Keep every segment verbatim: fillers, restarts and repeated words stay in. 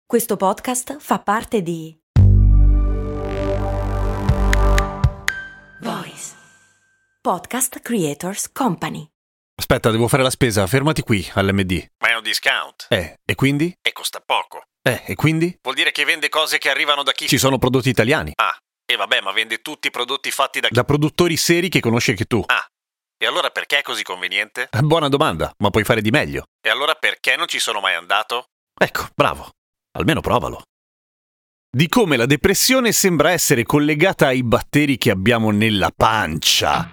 Questo podcast fa parte di Voice Podcast Creators Company. Aspetta, devo fare la spesa, fermati qui all'M D. Ma è un discount. Eh, e quindi? E costa poco. Eh, e quindi? Vuol dire che vende cose che arrivano da chi? Ci sono prodotti italiani. Ah, e vabbè, ma vende tutti i prodotti fatti da chi? Da produttori seri che conosci anche tu. Ah, e allora perché è così conveniente? Buona domanda, ma puoi fare di meglio. E allora perché non ci sono mai andato? Ecco, bravo. Almeno provalo. Di come la depressione sembra essere collegata ai batteri che abbiamo nella pancia.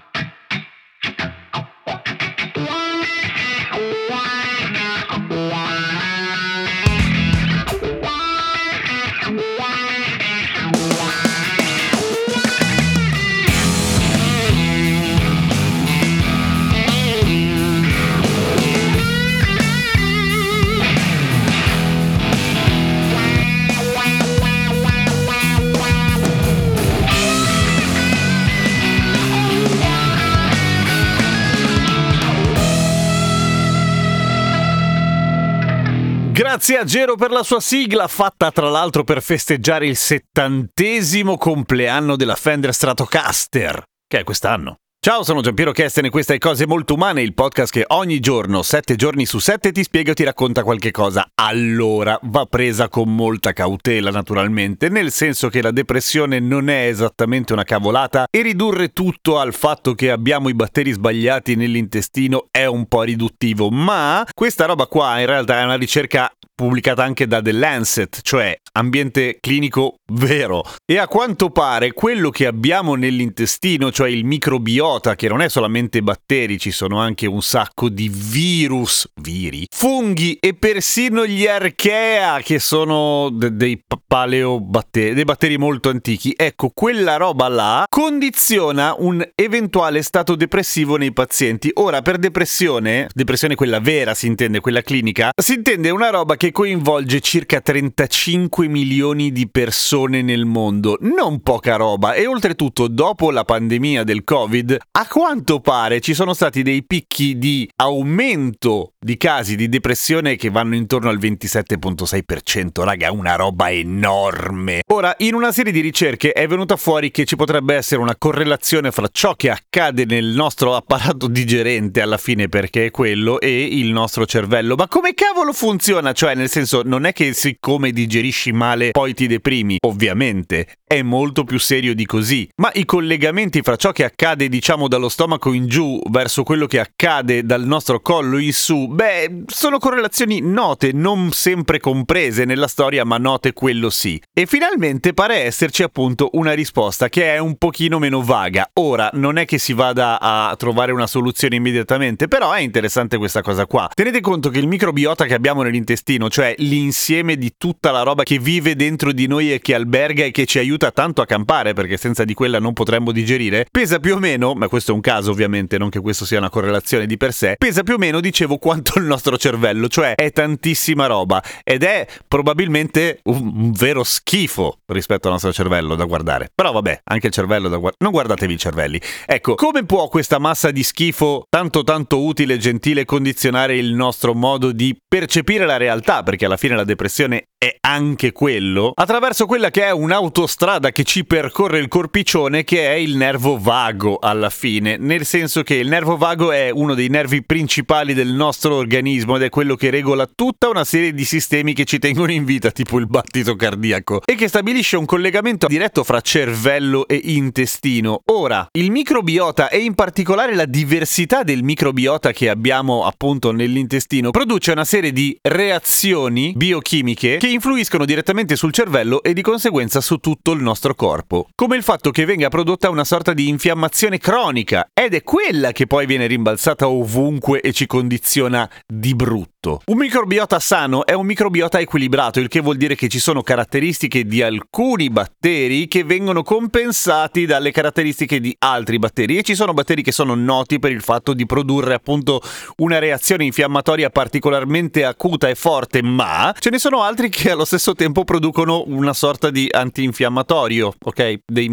Grazie a Gero per la sua sigla, fatta tra l'altro per festeggiare il settantesimo compleanno della Fender Stratocaster, che è quest'anno. Ciao, sono Giampiero Kesten e questa è Cose Molto Umane, il podcast che ogni giorno, sette giorni su sette, ti spiega o ti racconta qualche cosa. Allora, va presa con molta cautela naturalmente, nel senso che la depressione non è esattamente una cavolata e ridurre tutto al fatto che abbiamo i batteri sbagliati nell'intestino è un po' riduttivo, ma questa roba qua in realtà è una ricerca pubblicata anche da The Lancet, cioè ambiente clinico vero. E a quanto pare quello che abbiamo nell'intestino, cioè il microbiota, che non è solamente batteri, ci sono anche un sacco di virus, viri, funghi e persino gli archea, che sono de- dei paleobatteri, dei batteri molto antichi. Ecco, quella roba là condiziona un eventuale stato depressivo nei pazienti. Ora, per depressione, depressione quella vera si intende, quella clinica, si intende una roba che coinvolge circa trentacinque milioni di persone nel mondo, non poca roba, e oltretutto dopo la pandemia del Covid a quanto pare ci sono stati dei picchi di aumento di casi di depressione che vanno intorno al ventisette virgola sei per cento, raga, una roba enorme. Ora, in una serie di ricerche è venuta fuori che ci potrebbe essere una correlazione fra ciò che accade nel nostro apparato digerente alla fine, perché è quello, e il nostro cervello. Ma come cavolo funziona? Cioè, nel senso, non è che siccome digerisci male poi ti deprimi, ovviamente, è molto più serio di così. Ma i collegamenti fra ciò che accade, diciamo, dallo stomaco in giù verso quello che accade dal nostro collo in su, beh, sono correlazioni note, non sempre comprese nella storia, ma note quello sì. E finalmente pare esserci appunto una risposta che è un pochino meno vaga. Ora, non è che si vada a trovare una soluzione immediatamente, però è interessante questa cosa qua. Tenete conto che il microbiota che abbiamo nell'intestino, cioè l'insieme di tutta la roba che vive dentro di noi e che alberga e che ci aiuta tanto a campare, perché senza di quella non potremmo digerire, pesa più o meno, ma questo è un caso ovviamente, non che questo sia una correlazione di per sé, pesa più o meno, dicevo, quanto il nostro cervello, cioè è tantissima roba ed è probabilmente un, un vero schifo rispetto al nostro cervello da guardare. Però vabbè, anche il cervello da guardare, non guardatevi i cervelli. Ecco, come può questa massa di schifo tanto tanto utile e gentile condizionare il nostro modo di percepire la realtà, perché alla fine la depressione è anche quello, attraverso quella che è un'autostrada che ci percorre il corpiccione, che è il nervo vago alla fine, nel senso che il nervo vago è uno dei nervi principali del nostro organismo ed è quello che regola tutta una serie di sistemi che ci tengono in vita, tipo il battito cardiaco, e che stabilisce un collegamento diretto fra cervello e intestino. Ora, il microbiota e in particolare la diversità del microbiota che abbiamo appunto nell'intestino produce una serie di reazioni biochimiche che influiscono direttamente sul cervello e di conseguenza su tutto il nostro corpo, come il fatto che venga prodotta una sorta di infiammazione cronica, ed è quella che poi viene rimbalzata ovunque e ci condiziona di brutto. Un microbiota sano è un microbiota equilibrato, il che vuol dire che ci sono caratteristiche di alcuni batteri che vengono compensati dalle caratteristiche di altri batteri, e ci sono batteri che sono noti per il fatto di produrre appunto una reazione infiammatoria particolarmente acuta e forte, ma ce ne sono altri che allo stesso tempo producono una sorta di antinfiammatorio, ok? Dei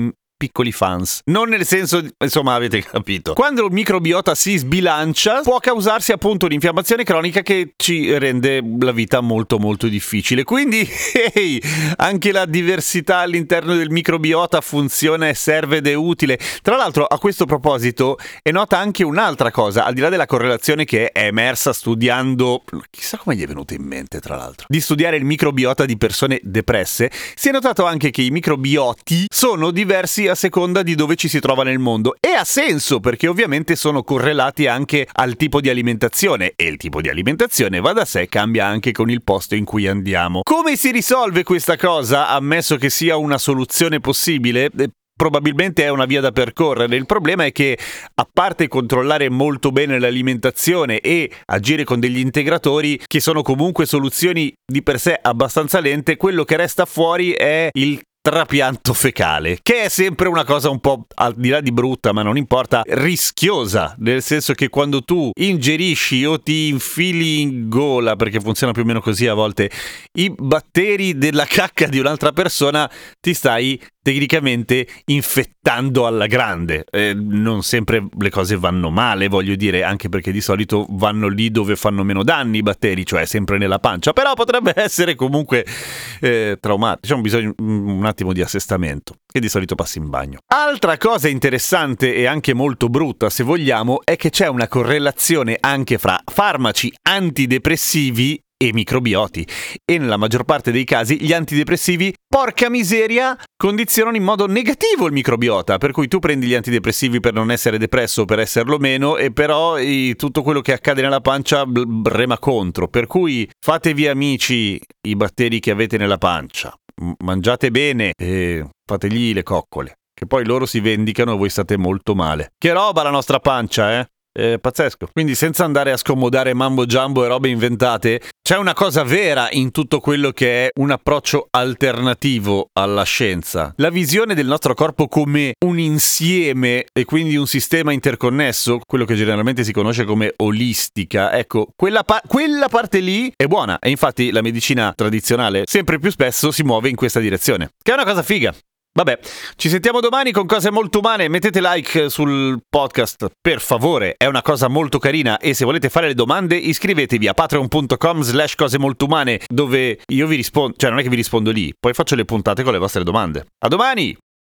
piccoli fans. Non nel senso, di, insomma, avete capito. Quando il microbiota si sbilancia, può causarsi appunto un'infiammazione cronica che ci rende la vita molto molto difficile. Quindi, hey, anche la diversità all'interno del microbiota funziona e serve ed è utile. Tra l'altro, a questo proposito, è nota anche un'altra cosa, al di là della correlazione che è emersa studiando, chissà come gli è venuto in mente, tra l'altro, di studiare il microbiota di persone depresse, si è notato anche che i microbioti sono diversi a seconda di dove ci si trova nel mondo. E ha senso, perché ovviamente sono correlati anche al tipo di alimentazione, e il tipo di alimentazione, va da sé, cambia anche con il posto in cui andiamo. Come si risolve questa cosa, ammesso che sia una soluzione possibile? Probabilmente è una via da percorrere. Il problema è che, a parte controllare molto bene l'alimentazione e agire con degli integratori, che sono comunque soluzioni di per sé abbastanza lente, quello che resta fuori è il trapianto fecale, che è sempre una cosa un po', al di là di brutta, ma non importa, rischiosa, nel senso che quando tu ingerisci o ti infili in gola, perché funziona più o meno così a volte, i batteri della cacca di un'altra persona, ti stai tecnicamente infettando alla grande. Eh, non sempre le cose vanno male, voglio dire, anche perché di solito vanno lì dove fanno meno danni i batteri, cioè sempre nella pancia, però potrebbe essere comunque eh, traumatico. C'è un bisogno un attimo di assestamento, che di solito passi in bagno. Altra cosa interessante e anche molto brutta, se vogliamo, è che c'è una correlazione anche fra farmaci antidepressivi e microbioti, e nella maggior parte dei casi gli antidepressivi, porca miseria, condizionano in modo negativo il microbiota, per cui tu prendi gli antidepressivi per non essere depresso o per esserlo meno, e però i, tutto quello che accade nella pancia b- rema contro, per cui fatevi amici i batteri che avete nella pancia, mangiate bene e fategli le coccole, che poi loro si vendicano e voi state molto male. Che roba la nostra pancia, eh? È pazzesco. Quindi, senza andare a scomodare mambo jumbo e robe inventate, c'è una cosa vera in tutto quello che è un approccio alternativo alla scienza. La visione del nostro corpo come un insieme e quindi un sistema interconnesso, quello che generalmente si conosce come olistica, ecco, quella, pa- quella parte lì è buona, e infatti la medicina tradizionale sempre più spesso si muove in questa direzione, che è una cosa figa. Vabbè, ci sentiamo domani con cose molto umane. Mettete like sul podcast, per favore, è una cosa molto carina, e se volete fare le domande iscrivetevi a patreon punto com slash cose molto umane, dove io vi rispondo, cioè non è che vi rispondo lì, poi faccio le puntate con le vostre domande. A domani!